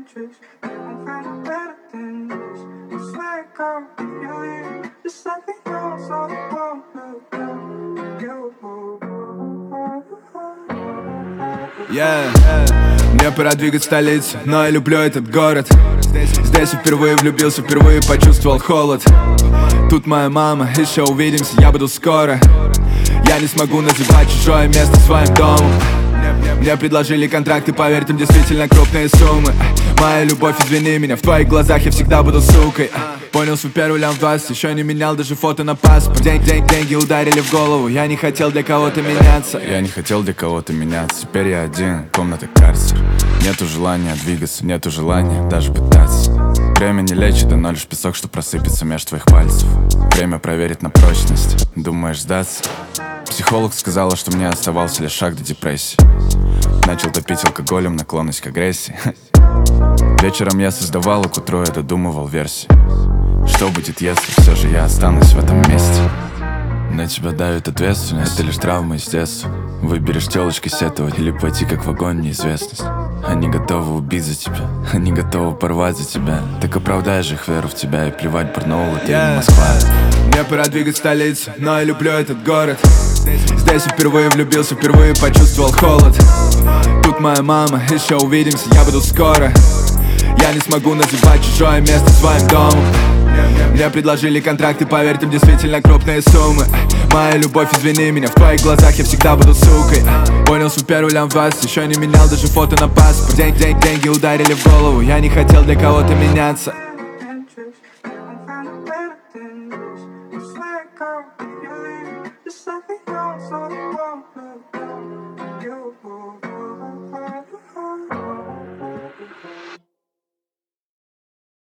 tricks. You won't find it better than this. I swear, girl, if you leave, just let me know so I won't look at you. Мне пора двигать столицу, но я люблю этот город. Здесь я впервые влюбился, впервые почувствовал холод. Тут моя мама, еще увидимся, я буду скоро. Я не смогу называть чужое место своим домом. Мне предложили контракт, и поверь, там действительно крупные суммы. Моя любовь, извини меня, в твоих глазах я всегда буду сукой. Понял свой первый лям в 20, еще не менял даже фото на паспорт. Деньги ударили в голову, я не хотел для кого-то меняться. Я не хотел для кого-то меняться, теперь я один, комната карцер. Нету желания двигаться, нету желания даже пытаться. Время не лечит, но лишь песок, что просыпется меж твоих пальцев. Время проверит на прочность, думаешь сдаться? Психолог сказала, что мне оставался лишь шаг до депрессии. Начал топить алкоголем, наклонность к агрессии. Вечером я создавал, а к утру я додумывал версии. Что будет, если все же я останусь в этом месте? На тебя давит ответственность, это лишь травма из детства. Выберешь телочкой сетовать или пойти как в огонь неизвестность. Они готовы убить за тебя, они готовы порвать за тебя. Так оправдай же их веру в тебя, и плевать, Барнаул, это не Москва. Мне пора двигать столицу, но я люблю этот город. Здесь я впервые влюбился, впервые почувствовал холод. Тут моя мама, еще увидимся, я буду скоро. Я не смогу называть чужое место своим домом. Мне предложили контракт, и поверь, там действительно крупные суммы. Моя любовь, извини меня, в твоих глазах я всегда буду сукой. Понял свой первый лям в 20, еще не менял даже фото на паспорт. Деньги ударили в голову, я не хотел для кого-то меняться.